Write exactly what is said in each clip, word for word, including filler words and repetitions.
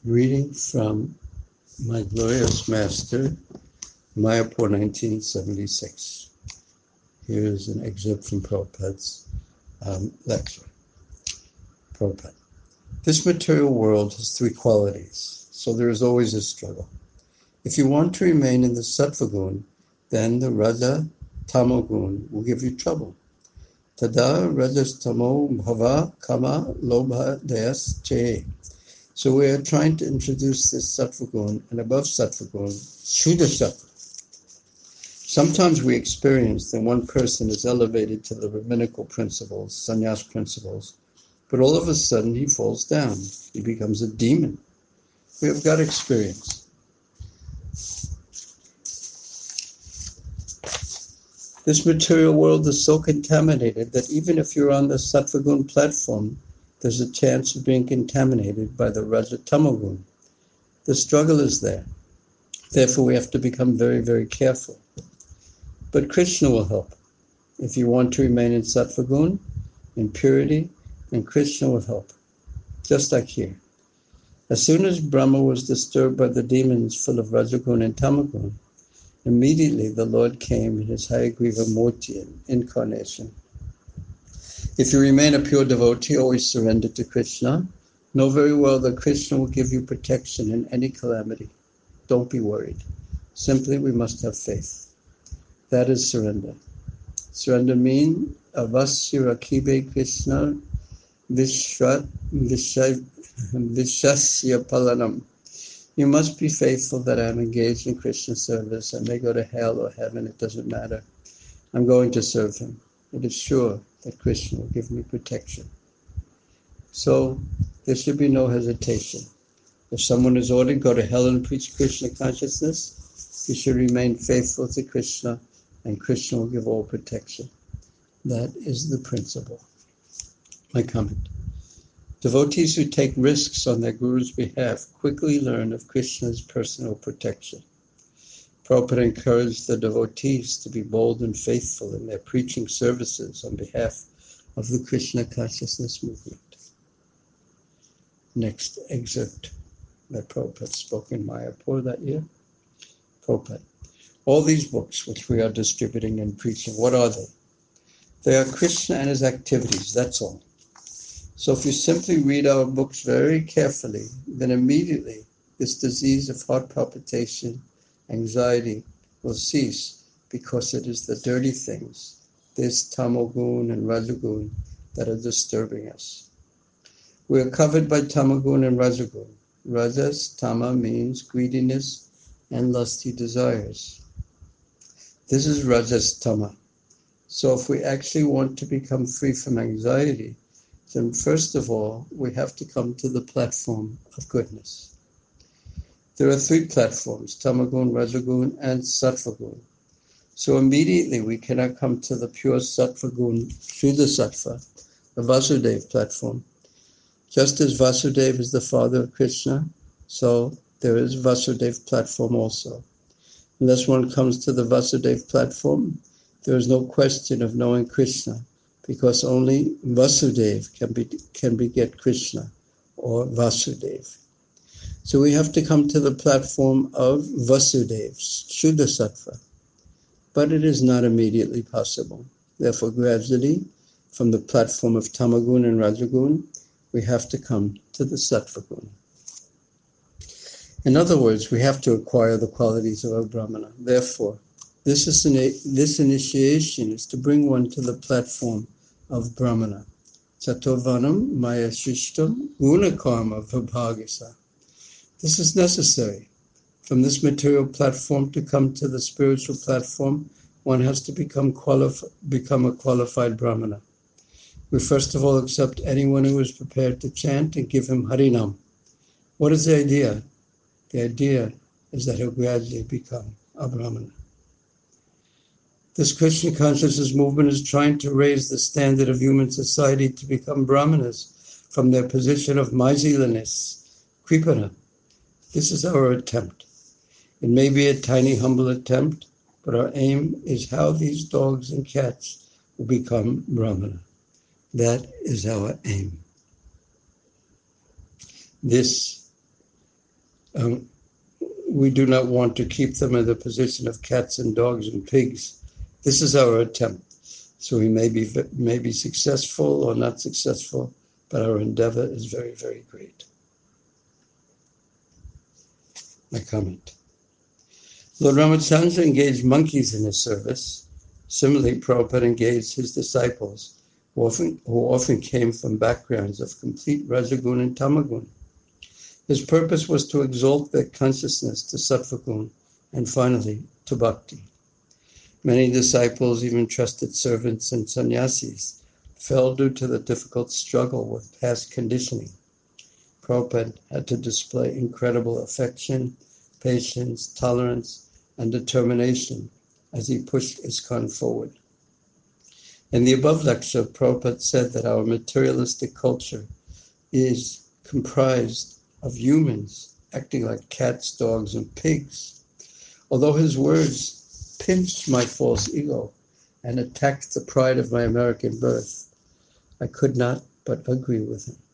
Reading from My Glorious Master, Mayapur, nineteen seventy-six. Here is an excerpt from Prabhupada's um, lecture. Prabhupada. This material world has three qualities, so there is always a struggle. If you want to remain in the Sattva gun, then the Raja Tamagun will give you trouble. Tada Rajastamo Bhava Kama Lobha Deyas Che. So we are trying to introduce this Sattva gun, and above Sattva gun, Shuddha Sattva. Sometimes we experience that one person is elevated to the rabbinical principles, sannyas principles, but all of a sudden he falls down. He becomes a demon. We have got experience. This material world is so contaminated that even if you're on the Sattva gun platform, there's a chance of being contaminated by the Raja Tamagun. The struggle is there. Therefore, we have to become very, very careful. But Krishna will help. If you want to remain in Sattva gun, in purity, then Krishna will help. Just like here. As soon as Brahma was disturbed by the demons full of Rajagun and Tamagun, immediately the Lord came in his Hayagriva Murti incarnation. If you remain a pure devotee, always surrender to Krishna, know very well that Krishna will give you protection in any calamity. Don't be worried. Simply, we must have faith. That is surrender. Surrender means avasya rakibe Krishna vishwa vishasya palanam. You must be faithful that I am engaged in Krishna service. I may go to hell or heaven, it doesn't matter. I'm going to serve him. It is sure that Krishna will give me protection. So there should be no hesitation. If someone is ordered, go to hell and preach Krishna consciousness, you should remain faithful to Krishna, and Krishna will give all protection. That is the principle. My comment. Devotees who take risks on their guru's behalf quickly learn of Krishna's personal protection. Prabhupada encouraged the devotees to be bold and faithful in their preaching services on behalf of the Krishna consciousness movement. Next excerpt that Prabhupada spoke in Mayapur that year. Prabhupada. All these books which we are distributing and preaching, what are they? They are Krishna and his activities, that's all. So if you simply read our books very carefully, then immediately this disease of heart palpitation, anxiety will cease, because it is the dirty things, this Tamagun and Rajagun, that are disturbing us. We are covered by Tamagun and Rajagun. Rajas, Tama means greediness and lusty desires. This is Rajas Tama. So if we actually want to become free from anxiety, then first of all, we have to come to the platform of goodness. There are three platforms, Tamagun, Rajagun, and Sattva gun. So immediately we cannot come to the pure Sattva gun, Shuddha Sattva, the Vasudeva platform. Just as Vasudeva is the father of Krishna, so there is Vasudeva platform also. Unless one comes to the Vasudeva platform, there is no question of knowing Krishna, because only Vasudeva can be can beget Krishna, or Vasudeva. So we have to come to the platform of Vasudeva, Shuddha Sattva. But it is not immediately possible. Therefore, gradually, from the platform of Tamagun and Rajagun, we have to come to the Sattva gun. In other words, we have to acquire the qualities of a Brahmana. Therefore, this, is an, this initiation is to bring one to the platform of Brahmana. Chatovanam maya shishtam guna karma vibhagasa. This is necessary. From this material platform to come to the spiritual platform, one has to become qualif- become a qualified Brahmana. We first of all accept anyone who is prepared to chant and give him Harinam. What is the idea? The idea is that he'll gradually become a Brahmana. This Krishna consciousness movement is trying to raise the standard of human society to become Brahmanas from their position of miserliness, kripana. This is our attempt. It may be a tiny, humble attempt, but our aim is how these dogs and cats will become Brahmana. That is our aim. This Um, we do not want to keep them in the position of cats and dogs and pigs. This is our attempt. So we may be, may be successful or not successful, but our endeavor is very, very great. My comment. Lord Ramachandra engaged monkeys in his service. Similarly, Prabhupada engaged his disciples, who often, who often came from backgrounds of complete Rajagun and Tamagun. His purpose was to exalt their consciousness to Sattvagun and finally to Bhakti. Many disciples, even trusted servants and sannyasis, fell due to the difficult struggle with past conditioning. Prabhupada had to display incredible affection, patience, tolerance, and determination as he pushed ISKCON forward. In the above lecture, Prabhupada said that our materialistic culture is comprised of humans acting like cats, dogs, and pigs. Although his words pinched my false ego and attacked the pride of my American birth, I could not but agree with him.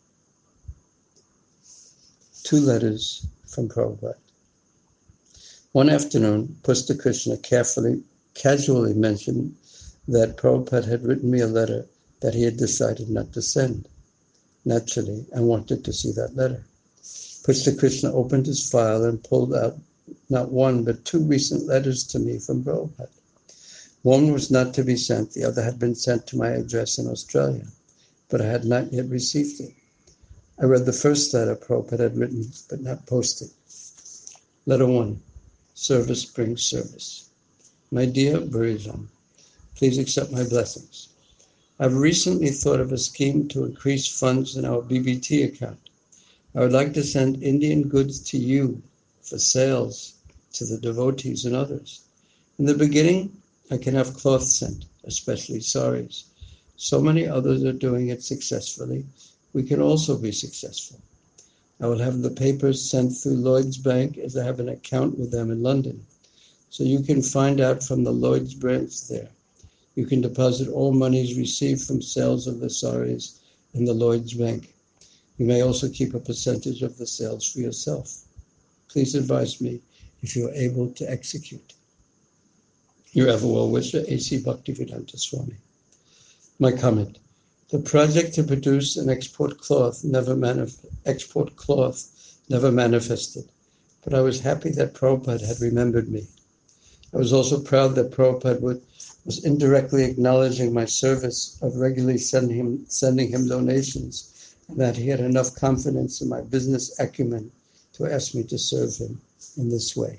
Two letters from Prabhupada. One afternoon, Pusta Krishna carefully, casually mentioned that Prabhupada had written me a letter that he had decided not to send. Naturally, I wanted to see that letter. Pusta Krishna opened his file and pulled out not one, but two recent letters to me from Prabhupada. One was not to be sent, the other had been sent to my address in Australia, but I had not yet received it. I read the first letter Prabhupada had written, but not posted. Letter one, service brings service. My dear Burijan, please accept my blessings. I've recently thought of a scheme to increase funds in our B B T account. I would like to send Indian goods to you for sales to the devotees and others. In the beginning, I can have cloth sent, especially saris. So many others are doing it successfully. We can also be successful. I will have the papers sent through Lloyd's Bank as I have an account with them in London. So you can find out from the Lloyd's branch there. You can deposit all monies received from sales of the saris in the Lloyd's Bank. You may also keep a percentage of the sales for yourself. Please advise me if you are able to execute. Your ever well-wisher, A C Bhaktivedanta Swami. My comment. The project to produce and export cloth never manif- export cloth never manifested, but I was happy that Prabhupada had remembered me. I was also proud that Prabhupada would, was indirectly acknowledging my service of regularly sending him, sending him donations, and that he had enough confidence in my business acumen to ask me to serve him in this way.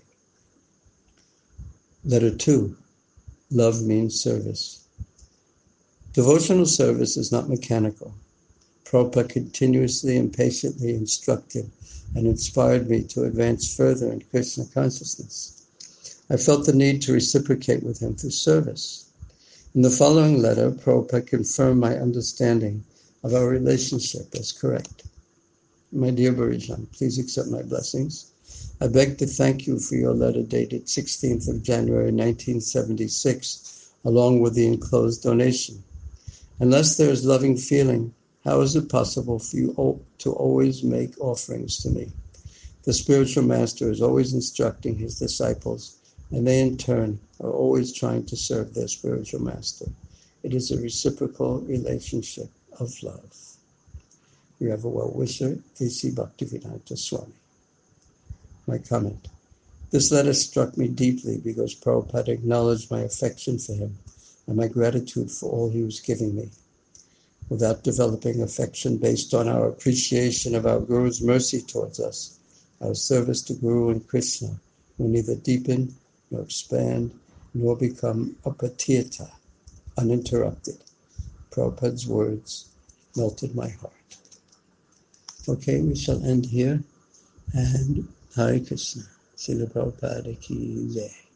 Letter two, love means service. Devotional service is not mechanical. Prabhupada continuously and patiently instructed and inspired me to advance further in Krishna consciousness. I felt the need to reciprocate with him through service. In the following letter, Prabhupada confirmed my understanding of our relationship as correct. My dear Burijan, please accept my blessings. I beg to thank you for your letter dated sixteenth of January nineteen seventy-six, along with the enclosed donation. Unless there is loving feeling, how is it possible for you to always make offerings to me? The spiritual master is always instructing his disciples, and they in turn are always trying to serve their spiritual master. It is a reciprocal relationship of love. You have a well-wisher, A C Bhaktivedanta Swami. My comment. This letter struck me deeply because Prabhupada acknowledged my affection for him and my gratitude for all he was giving me. Without developing affection based on our appreciation of our Guru's mercy towards us, our service to Guru and Krishna will neither deepen nor expand nor become apatiyata, uninterrupted. Prabhupada's words melted my heart. Okay, we shall end here. And Hare Krishna. Srila Prabhupada ki jai.